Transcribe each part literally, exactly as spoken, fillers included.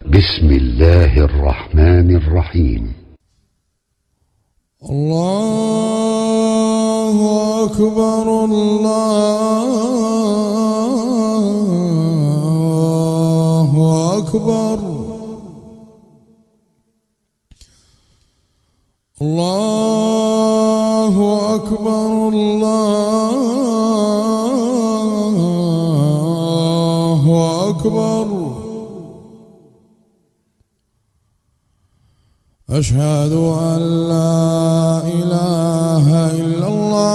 بسم الله الرحمن الرحيم. الله أكبر الله أكبر الله أكبر الله أكبر. أشهد أن لا إله إلا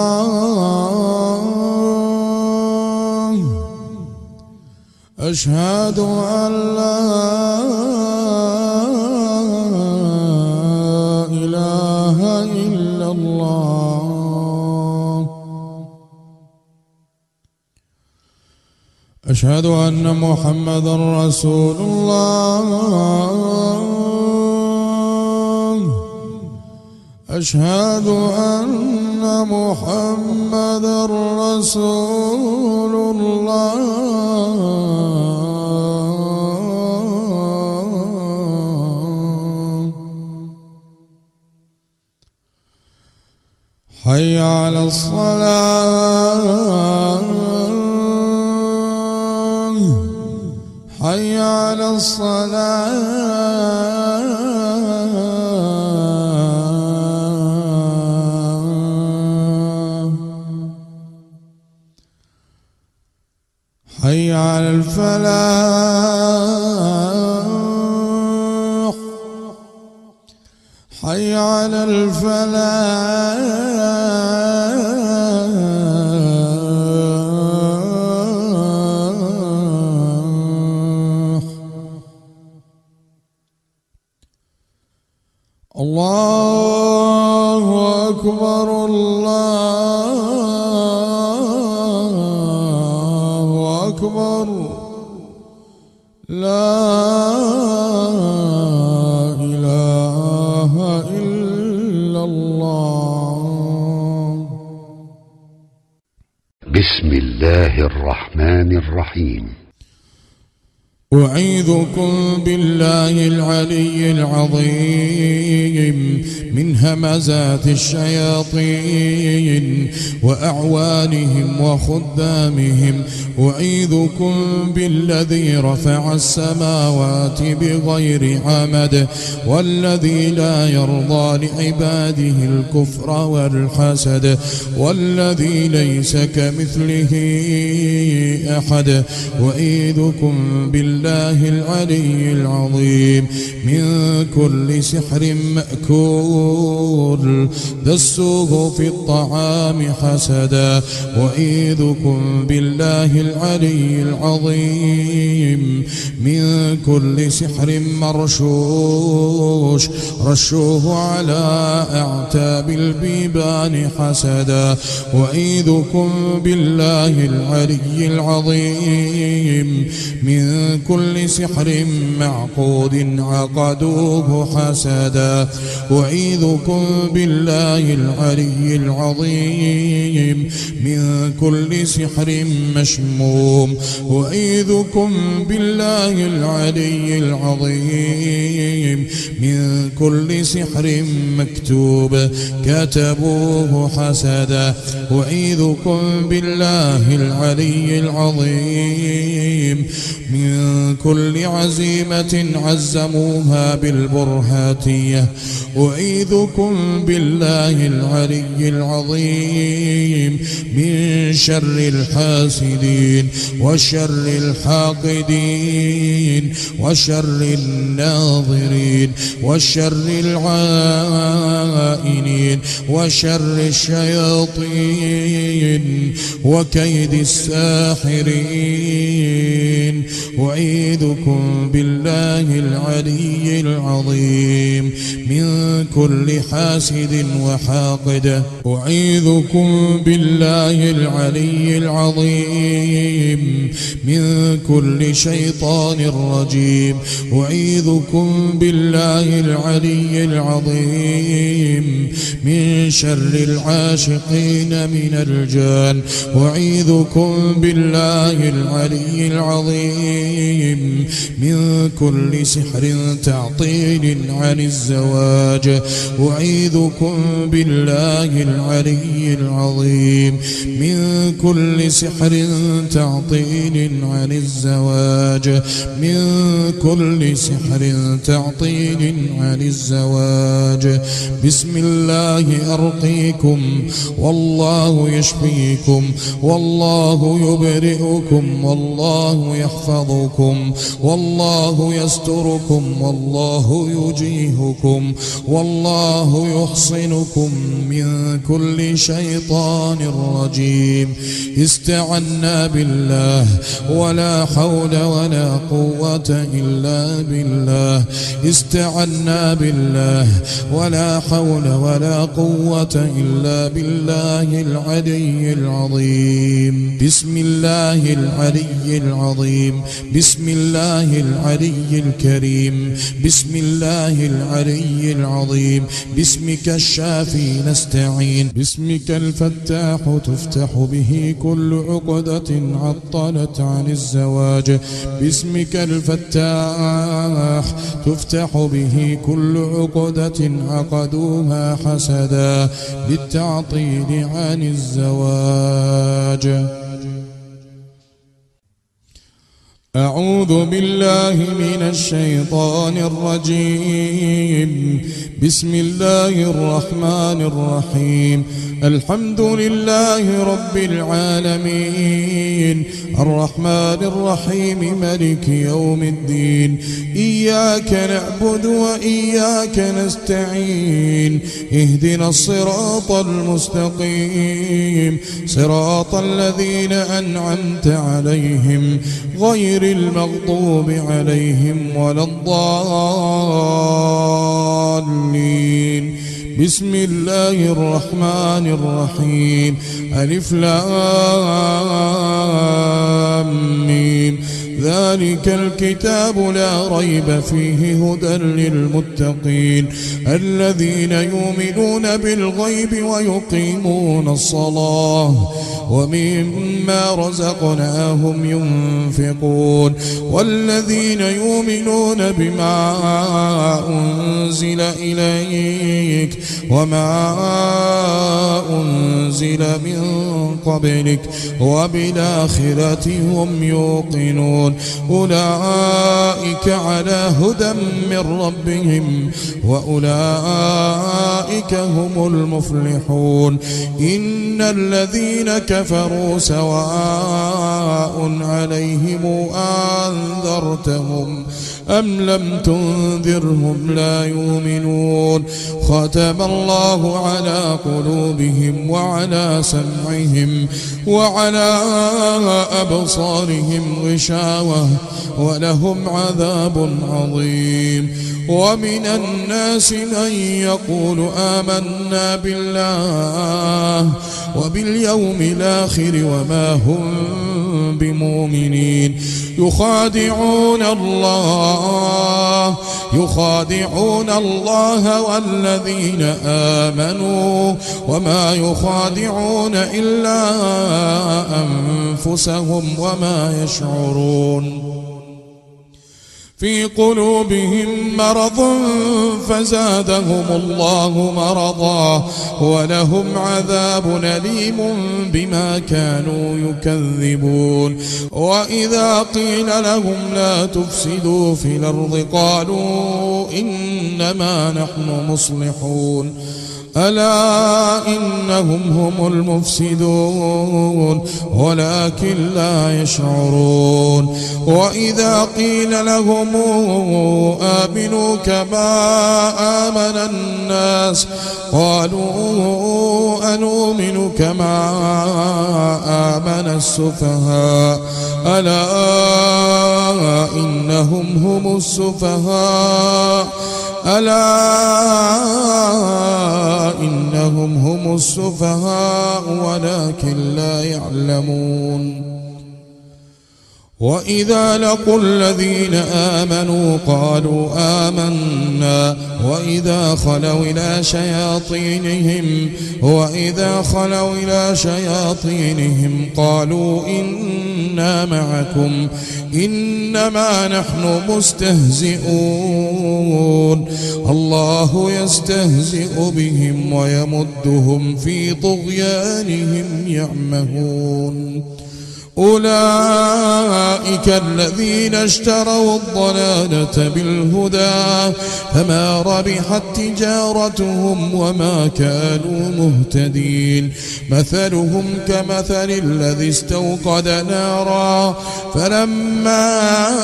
الله. أشهد أن لا إله إلا الله. أشهد أن محمدا رسول الله. أشهد أن محمدا رسول الله. حي على الصلاة حي على الصلاة. حي على الفلاح حي على الفلاح. الله أكبر الله أكبر. لا إله إلا الله. بسم الله الرحمن الرحيم. أعيذكم بالله العلي العظيم من همزات الشياطين وأعوانهم وخدامهم. أعيذكم بالذي رفع السماوات بغير عمد والذي لا يرضى لعباده الكفر والحسد والذي ليس كمثله أحد. أعيذكم بالله الله العلي العظيم من كل سحر مأكول دسوه في الطعام حسدا. وأعيذكم بالله العلي العظيم من كل سحر مرشوش رشوه على أعتاب البيبان حسدا. وأعيذكم بالله العلي العظيم من كل سحر معقود عقدوه حسدا. أعيذكم بالله العلي العظيم من كل سحر مشموم. أعيذكم بالله العلي العظيم من كل سحر مكتوب كتبوه حسدا. أعيذكم بالله العلي العظيم من كل عزيمة عزموها بالبرهاتية. أعيذكم بالله العلي العظيم من شر الحاسدين وشر الحاقدين وشر الناظرين وشر العائنين وشر الشياطين وكيد الساحرين. أعيذكم بالله العلي العظيم من كل حاسد وحاقد. أعيذكم بالله العلي العظيم من كل شيطان رجيم. أعيذكم بالله العلي العظيم من شر العاشقين من الجان. أعيذكم بالله العلي العظيم من كل سحر تعطيل عن الزواج. أعيذكم بالله العلي العظيم من كل سحر تعطيل عن الزواج. من كل سحر تعطيل عن الزواج. بسم الله أرقيكم والله يشفيكم والله يبرئكم والله يحفظكم والله يستركم والله يجيهكم والله يحصنكم من كل شيطان رجيم. استعنا بالله ولا حول ولا قوة إلا بالله. استعنا بالله ولا حول ولا قوة إلا بالله العلي العظيم. بسم الله العلي العظيم. بسم الله العلي الكريم. بسم الله العلي العظيم. باسمك الشافي نستعين. باسمك الفتاح تفتح به كل عقدة عطلت عن الزواج. باسمك الفتاح تفتح به كل عقدة عقدوها حسدا للتعطيل عن الزواج. أعوذ بالله من الشيطان الرجيم. بسم الله الرحمن الرحيم. الحمد لله رب العالمين الرحمن الرحيم مالك يوم الدين. إياك نعبد وإياك نستعين. اهدنا الصراط المستقيم صراط الذين أنعمت عليهم غير المغضوب عليهم ولا الضالين. بسم الله الرحمن الرحيم. ألف لام ميم. ذلك الكتاب لا ريب فيه هدى للمتقين الذين يؤمنون بالغيب ويقيمون الصلاة ومما رزقناهم ينفقون والذين يؤمنون بما أنزل إليك وما أنزل من قبلك وبالآخرة هم يوقنون أولئك على هدى من ربهم وأولئك هم المفلحون. إن الذين كفروا سواء عليهم أنذرتهم أم لم تنذرهم لا يؤمنون. ختم الله على قلوبهم وعلى سمعهم وعلى أبصارهم غشاوة ولهم عذاب عظيم. ومن الناس من يقول آمنا بالله وباليوم الآخر وما هم بمؤمنين. يخادعون الله يخادعون الله والذين آمنوا وما يخادعون إلا أنفسهم وما يشعرون. في قلوبهم مرض فزادهم الله مرضا ولهم عذاب أليم بما كانوا يكذبون. وإذا قيل لهم لا تفسدوا في الأرض قالوا إنما نحن مصلحون ألا إنهم هم المفسدون ولكن لا يشعرون. وإذا قيل لهم آمنوا كما آمن الناس قالوا أنؤمن كما آمن السفهاء ألا إنهم هم السفهاء ألا إنهم هم السفهاء ولكن لا يعلمون وإذا لقوا الذين آمنوا قالوا آمنا وإذا خلوا إلى شياطينهم وإذا خلوا إلى شياطينهم قالوا إنا معكم إنما نحن مستهزئون الله يستهزئ بهم ويمدهم في طغيانهم يعمهون أولئك الذين اشتروا الضلالة بالهدى فما ربحت تجارتهم وما كانوا مهتدين مثلهم كمثل الذي استوقد نارا فلما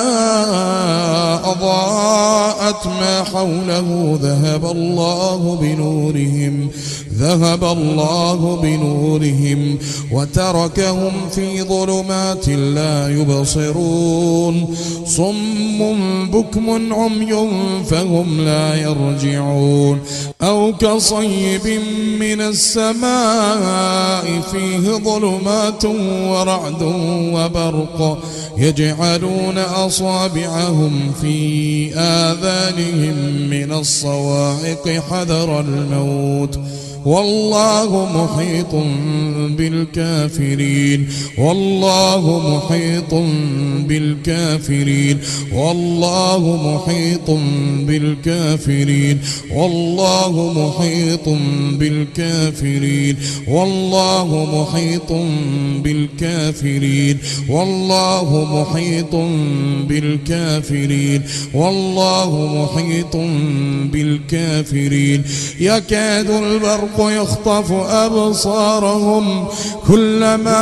أضاءت ما حوله ذهب الله بنورهم ذهب الله بنورهم وتركهم في ظلمات لا يبصرون صم بكم عمي فهم لا يرجعون أو كصيب من السماء فيه ظلمات ورعد وبرق يجعلون أصابعهم في آذانهم من الصواعق حذر الموت والله محيط بالكافرين والله محيط بالكافرين والله محيط بالكافرين والله محيط بالكافرين والله محيط بالكافرين والله محيط بالكافرين والله محيط بالكافرين يكاد البرق يخطف أبصارهم كلما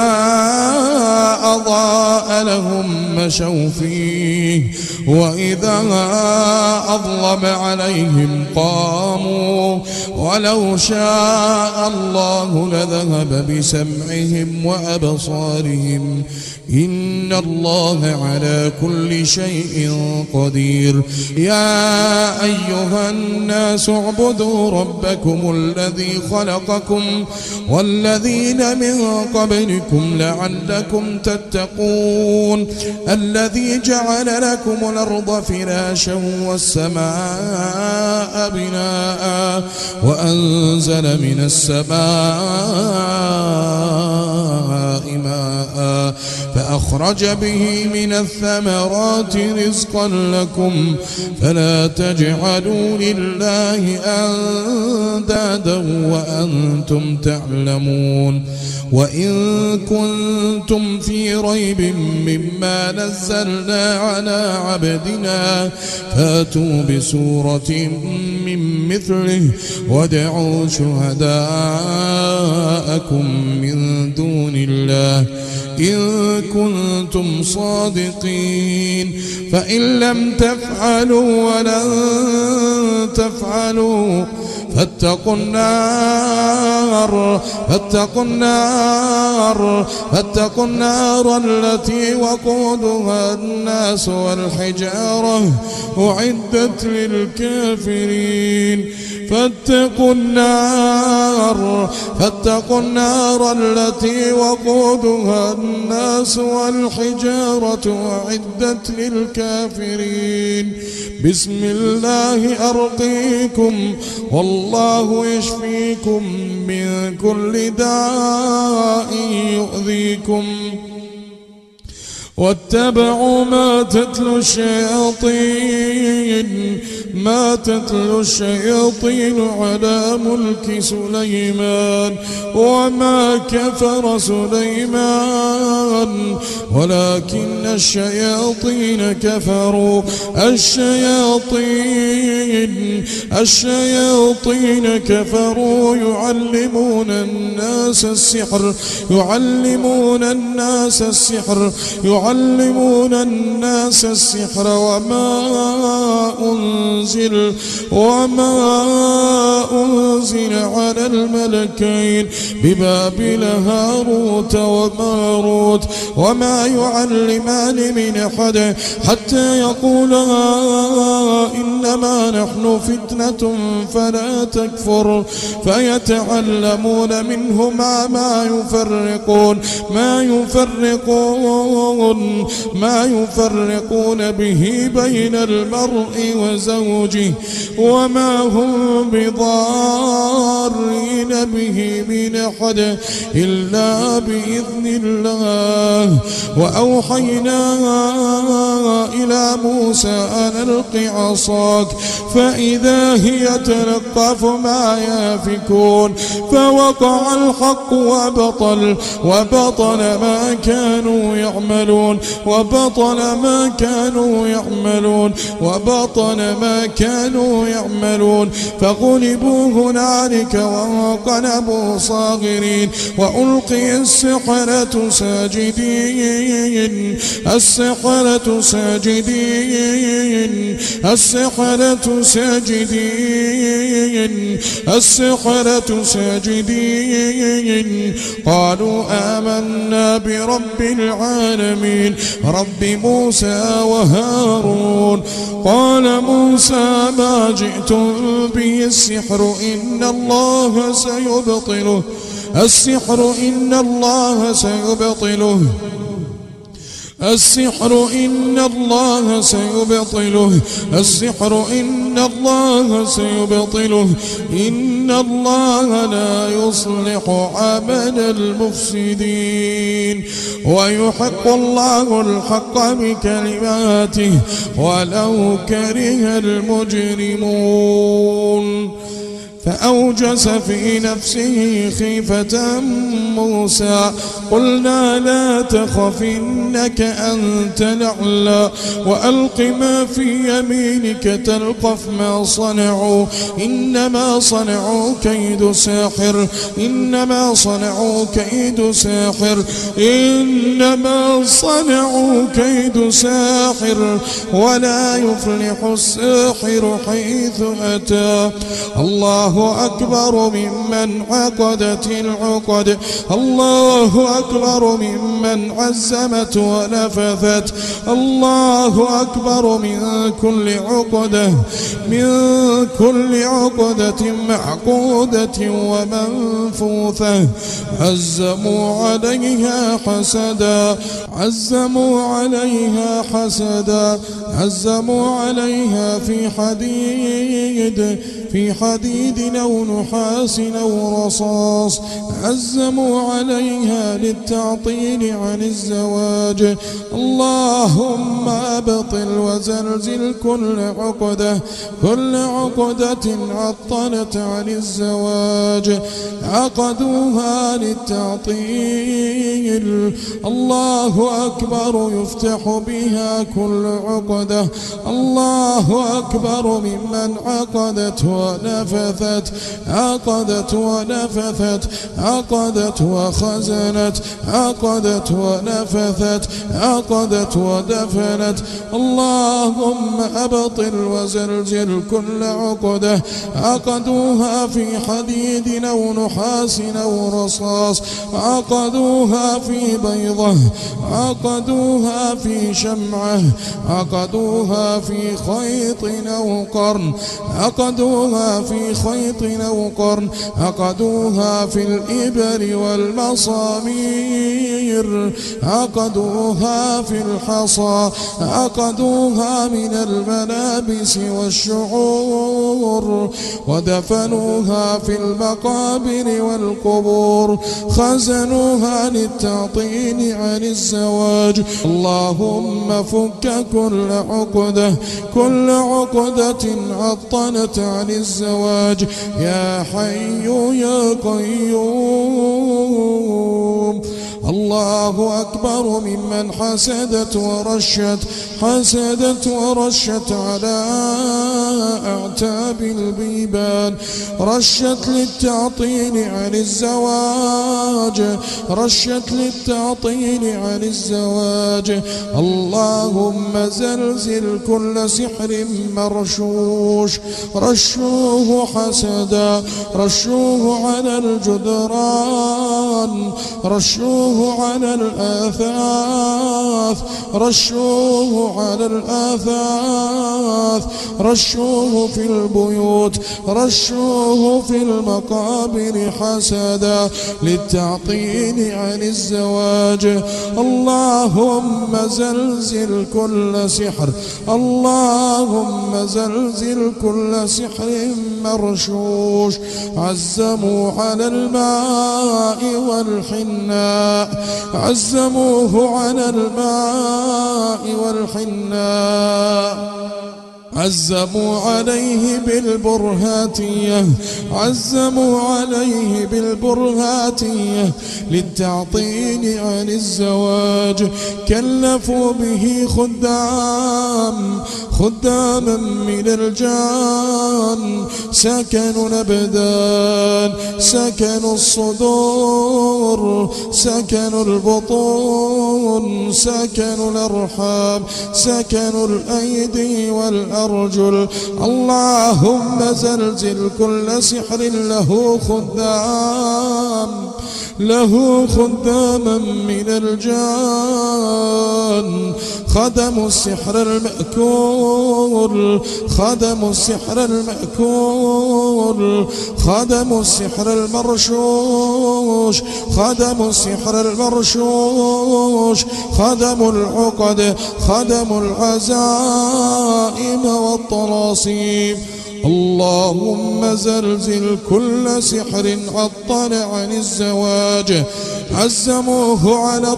أضاء لهم مشوا فيه وإذا أظلم عليهم قاموا ولو شاء الله لذهب بسمعهم وأبصارهم إن الله على كل شيء قدير يا أيها الناس اعبدوا ربكم الذي خلقكم والذين من قبلكم لعلكم تتقون الذي جعل لكم الأرض فراشا والسماء بناء وأنزل من السماء ماء فأخرج به من الثمرات رزقا لكم فلا تجعلوا لله أندادا وأنتم تعلمون وإن كنتم في ريب مما نزلنا على عبدنا فاتوا بسورة من مثله وادعوا شهداءكم من دون الله إن كنتم صادقين فإن لم تفعلوا ولن تفعلوا فاتقوا النار فاتقوا النار فاتقوا النار التي وقودها الناس والحجارة أعدت للكافرين فاتقوا النار فاتقوا النار التي وقودها الناس والحجارة أعدت للكافرين بسم الله أرقيكم والله يشفيكم من كل داء يؤذيكم واتبعوا ما تتلو الشياطين ما تتلو الشياطين على ملك سليمان وما كفر سليمان ولكن الشياطين كفروا الشياطين الشياطين كفروا يعلمون الناس السحر يعلمون الناس السحر يعلمون الناس السحر وما أنزل وما أنزل على الملكين ببابل هاروت وماروت وما يعلمان من أحد حتى يقولا إنما نحن فتنة فلا تكفر فيتعلمون منهما ما يفرقون ما يفرقون ما يفرقون به بين المرء وزوجه وما هم بضارين به من أحد إلا بإذن الله. وأوحينا إلى موسى أن ألق عصاك فإذا هي تلقف ما يافكون فوقع الحق وبطل وبطل ما كانوا يعملون وبطل ما كانوا يعملون وبطل ما كانوا يعملون فغلبوا هنالك وانقلبوا صاغرين وألقي السحرة ساجدين السحرة ساجدين السحرة ساجدين السحرة ساجدين قالوا آمنا برب العالمين رب موسى وهارون. قال موسى ما جئتم به السحر إن الله سيبطله السحر إن الله سيبطله السحر إن الله سيبطله السحر إن الله سيبطله إن الله لا يصلح عمل المفسدين ويحق الله الحق بكلماته ولو كره المجرمون. فأوجس في نفسه خيفة موسى قلنا لا تخف إنك أنت الأعلى وألق ما في يمينك تلقف ما صنعوا إنما صنعوا كيد ساحر إنما صنعوا كيد ساحر إنما صنعوا كيد ساحر ولا يفلح الساحر حيث أتى. الله أكبر ممن عقدت العقد الله أكبر ممن عزمت ونفثت الله أكبر من كل عقدة من كل عقدة معقودة ومنفوثة عزموا عليها حسدا عزموا عليها حسدا عزموا عليها في حديد في حديد أو نحاس أو رصاص عزموا عليها للتعطيل عن الزواج. اللهم أبطل وزلزل كل عقدة كل عقدة عطلت عن الزواج عقدوها للتعطيل. الله أكبر يفتح بها كل عقدة الله أكبر ممن عقدت ونفثت عقدت ونفثت عقدت وخزنت عقدت ونفثت عقدت ودفنت. اللهم أبطل وزلزل كل عقدة عقدوها في حديد أو نحاس أو رصاص عقدوها في بيضة عقدوها في شمعة عقدوها في خيط أو قرن عقدوها في خيط أو قرن عقدوها في الإبر والمصامير عقدوها في الحصى عقدوها من الملابس والشعور ودفنوها في المقابر والقبور خزنوها للتعطيل عن الزواج. اللهم فك كل عقدة كل عقدة عطلت عن الزواج يا حي يا قيوم. الله أكبر ممن حسدت ورشت حسدت ورشت على أعتاب البيبان رشت للتعطيل عن الزواج رشت للتعطيل عن الزواج. اللهم زلزل كل سحر مرشوش رشوه حسدا رشوه على الجدران الجيران رشوه على الآثاث رشوه على الآثاث رشوه في البيوت رشوه في المقابر حسدا للتعطيل عن الزواج. اللهم زلزل كل سحر اللهم زلزل كل سحر مرشوش عزموا على الماء والحناء عزموه على الماء والحناء عزموا عليه بالبرهاتية عزموا عليه بالبرهاتية للتعطيل عن الزواج. كلفوا به خدام خداما من الجان سكنوا الأبدان سكنوا الصدور سكنوا البطون سكنوا الأرحام سكنوا الأيدي والأرجل. اللهم زلزل كل سحر له خدام له خداما من الجان خدموا السحر المأكول خدموا السحر المأكول خدموا السحر المرشوش خدموا السحر المرشوش خدموا العقد خدموا العزائم والطلاسيم. اللهم زلزل كل سحر عطل عن الزواج عزموه على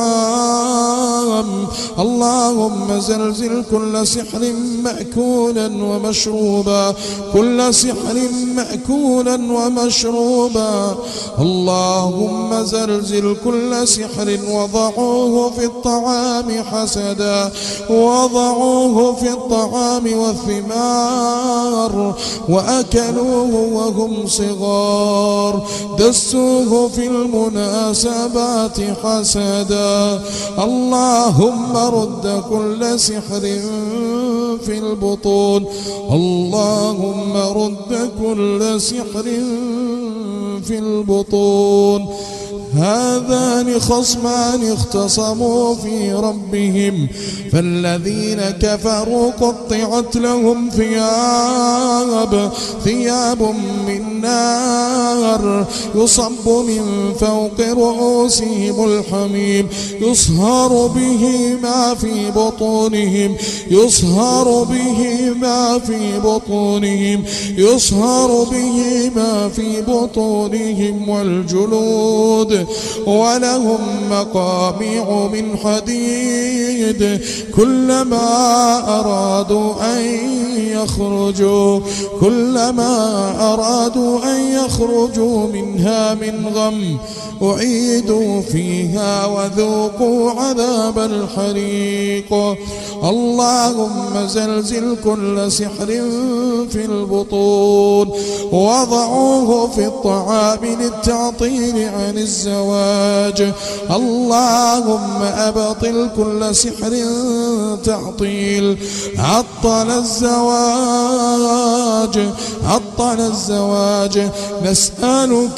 الطعام. اللهم زلزل كل سحر مأكولا ومشروبا كل سحر مأكولا ومشروبا. اللهم زلزل كل سحر وضعوه في الطعام حسدا وضعوه في الطعام والثمار وأكلوه وهم صغار دسوه في المناسبات حسدا. اللهم رد كل سحر في البطون اللهم رد كل سحر في البطون. هذان خصمان اختصموا في ربهم فالذين كفروا قطعت لهم ثياب ثياب من نار يصب من فوق رؤوسهم الحميم يصهر به ما في بطونهم يصهر به ما في بطونهم يصهر به ما في بطونهم والجلود. ولهم مقامع من حديد كلما أرادوا أن يخرجوا كلما أرادوا أن يخرجوا منها من غم أعيدوا فيها وذوقوا عذاب الحريق. اللهم زلزل كل سحر في البطون وضعوه في الطعام للتعطيل عن الزواج. اللهم أبطل كل سحر تعطيل عطل الزواج عطل الزواج. نسألك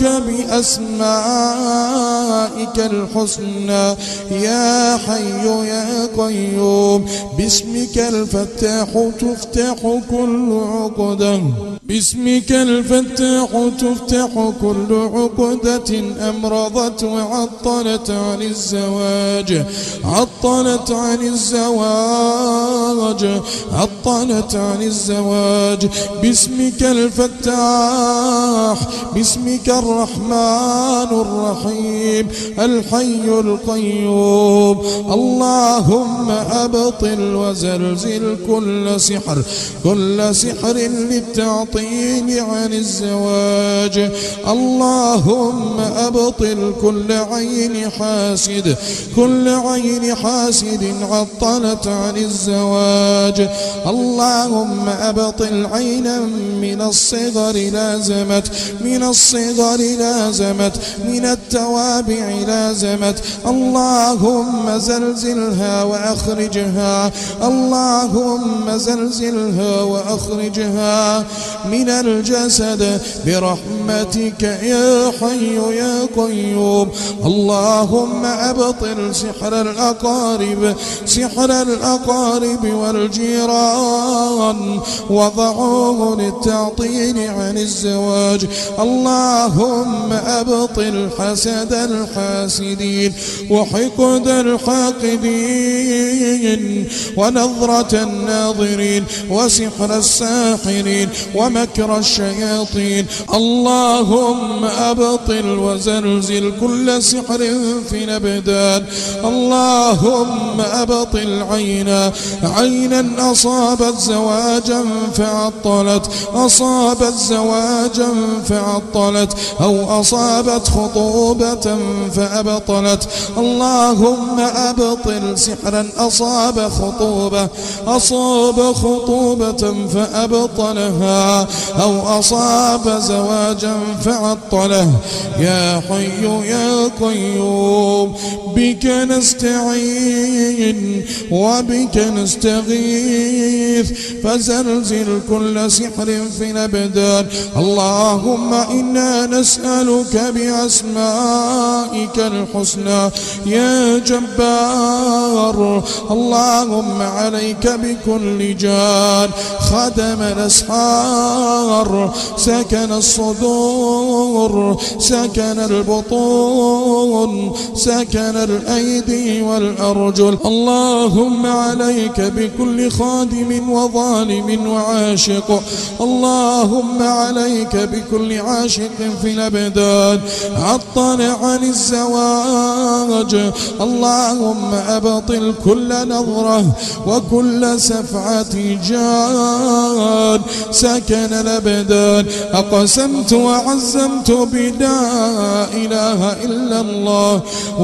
بأسمائك الحسنى يا حي يا قيوم باسمك الفتاح تفتح كل عقدة باسمك الفتاح تفتح كل عقدة أمرضت وعطلت عن الزواج عطلت عن الزواج عطلت عن الزواج. باسمك الفتاح باسمك الرحمن الرحيم الحي القيوم. اللهم أبطل وزلزل كل سحر كل سحر للتعطيل عن الزواج. اللهم أبطل كل عين حاسد كل عين حاسد عطلت عن الزواج. اللهم أبطل عينا من الصغر لازمت من الصغر لازمت من التوابع لازمت. اللهم زلزلها وأخرجها اللهم زلزلها وأخرجها من الجسد برحمتك يا حي يا قيوم. اللهم أبطل سحر الأقارب سحر الأقارب والجيران وضعوه للتعطيل عن الزواج. اللهم أبطل حسد الحاسدين وحقد الحاقدين ونظرة الناظرين وسحر الساحرين ومكر الشياطين. اللهم أبطل وزلزل كل سحر في الأبدان. اللهم أبطل عينا عينا أصابت زواجا فعطلت أصابت زواجا فعطلت أو أصابت خطوبة فأبطلت. اللهم أبطل سحرا أصاب خطوبة أصاب خطوبة فأبطلها أو أصاب زواجا فعطله. يا حي يا قيوم بك نستعين وبك نستغيث فزلزل كل سحر في الأبدان. اللهم إنا نسألك بأسمائك الحسنى يا جبار. اللهم عليك بكل جان خدم الأسحار سكن الصدور سكن البطون سكن الأيدي والأرجل. اللهم عليك بكل خادم وظالم وعاشق. اللهم عليك بكل عاشق في الأبدان عطل عن الزواج. اللهم أبطل كل نظرة وكل سفعة جان سكن الأبدان. أقسمت وعزمت بلا إله إلا الله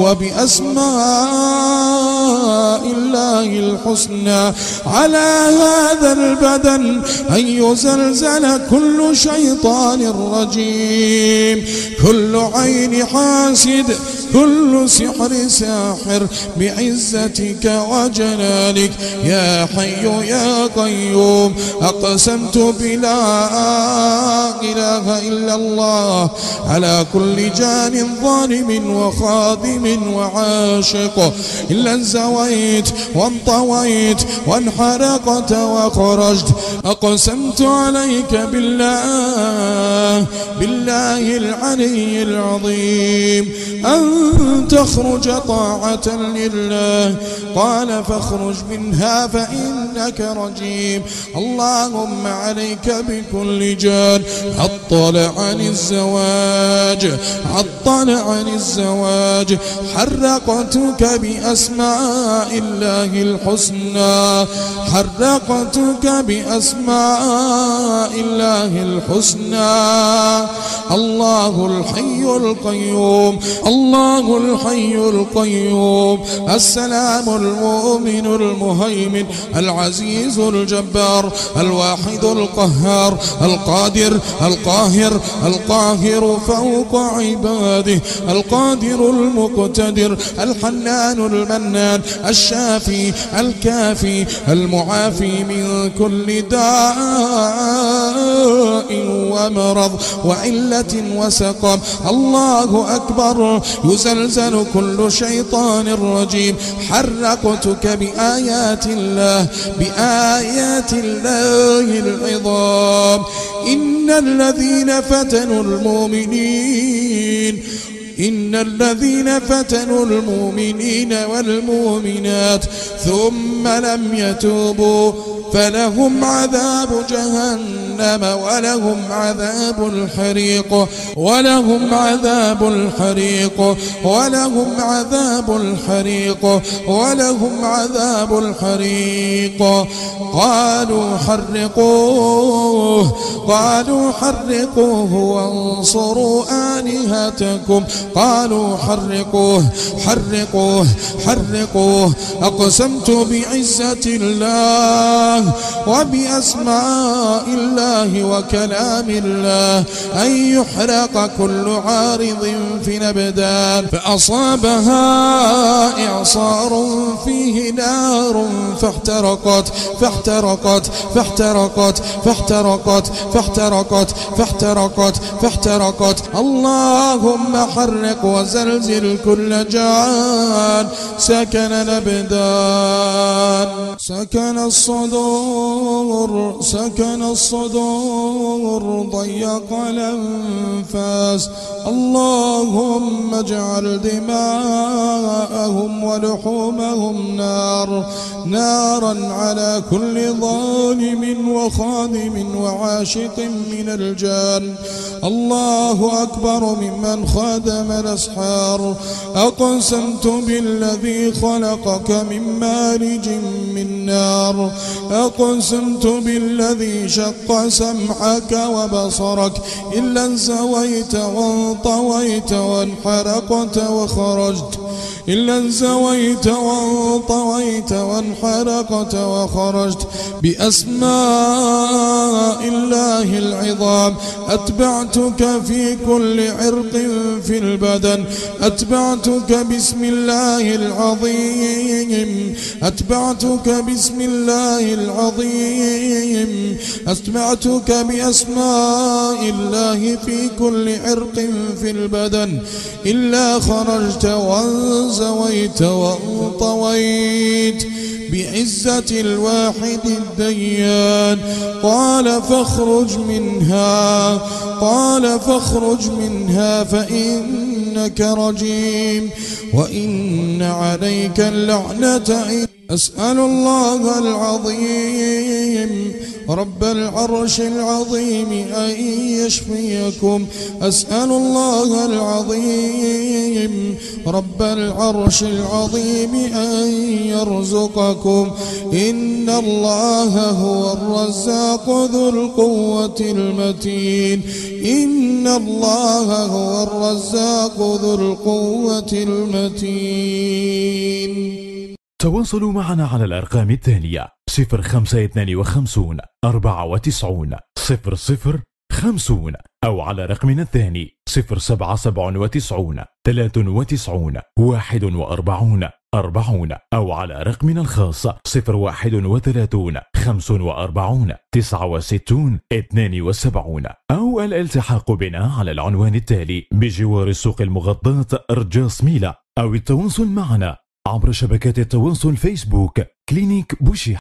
وبأسماء الله الحسنى على هذا البدن أن يزلزل كل شيطان رجيم كل عين حاسد كل سحر ساحر بعزتك وجلالك يا حي يا قيوم. أقسمت بلا إله إلا الله على كل جان ظالم وخادم وعاشق إلا انزويت وانطويت وانحرقت وخرجت. أقسمت عليك بالله بالله العلي العظيم أن تخرج طاعة لله. قال فاخرج منها فإنك رجيم. اللهم عليك بكل جان عطل عن الزواج عطل عن الزواج. حرقتك بأسماء الله الحسنى حرقتك بأسماء الله الحسنى. الله الحي القيوم الله الحي القيوم السلام المؤمن المهيمن العزيز الجبار الواحد القهار القادر القاهر القاهر فوق عباده القادر المقتدر الحنان المنان الشافي الكافي المعافي من كل داء ومرض وعلة وسقم. الله أكبر. يزلزل كل شيطان رجيم. حرقتك بآيات الله بآيات الله العظام. إن الذين فتنوا المؤمنين إن الذين فتنوا المؤمنين والمؤمنات ثم لم يتوبوا فلهم عذاب جهنم ولهم عذاب الحريق ولهم عذاب الحريق ولهم عذاب الحريق ولهم عذاب الحريق. قالوا حرقوه قالوا حرقوه وانصروا آلهتكم. قالوا حرقوه حرقوه حرقوه. أقسمت بعزة الله الله وبأسماء الله وكلام الله أن يحرق كل عارض في الأبدان فأصابها إعصار فيه نار فاحترقت فاحترقت فاحترقت فاحترقت فاحترقت فاحترقت فاحترقت اللهم حرق وزلزل كل جان سكن الأبدان سكن الصدور سكن الصدور ضيق الأنفاس اللهم اجعل دماءهم ولحومهم نار نارا على كل ظالم وخادم وعاشق من الجان الله أكبر ممن خادم الأسحار أقسمت بالذي خلقك من مارج من نار أقسمت بالذي شق سمعك وبصرك إلا انزويت وانطويت وانحرقت وخرجت إلا انزويت وانطويت وانحرقت وخرجت بأسماء الله العظام أتبعتك في كل عرق في البدن أتبعتك بسم الله العظيم أتبعتك بسم الله العظيم أتبعتك بأسماء الله في كل عرق في البدن إلا خرجت وانزويت وانطويت بعزة الواحد الديان قال فاخرج منها قال فاخرج منها فإنك رجيم وإن عليك اللعنة أسأل الله العظيم رب العرش العظيم أن يشفيكم أسأل الله العظيم رب العرش العظيم أن يرزقكم إن الله هو الرزاق ذو القوة المتين إن الله هو الرزاق ذو القوة المتين. تواصلوا معنا على الأرقام التالية صفر خمسة اثنان وخمسون أربعة وتسعون صفر صفر خمسون أو على رقمنا الثاني صفر سبعة سبعة وتسعون ثلاثة وتسعون واحد وأربعون أربعون أو على رقمنا الخاص صفر واحد وثلاثون خمس وأربعون تسعة وستون اثنان وسبعون أو الالتحاق بنا على العنوان التالي بجوار السوق المغطاة رجاس ميلا أو التواصل معنا عبر شبكات التواصل فيسبوك كلينيك بوشيحة.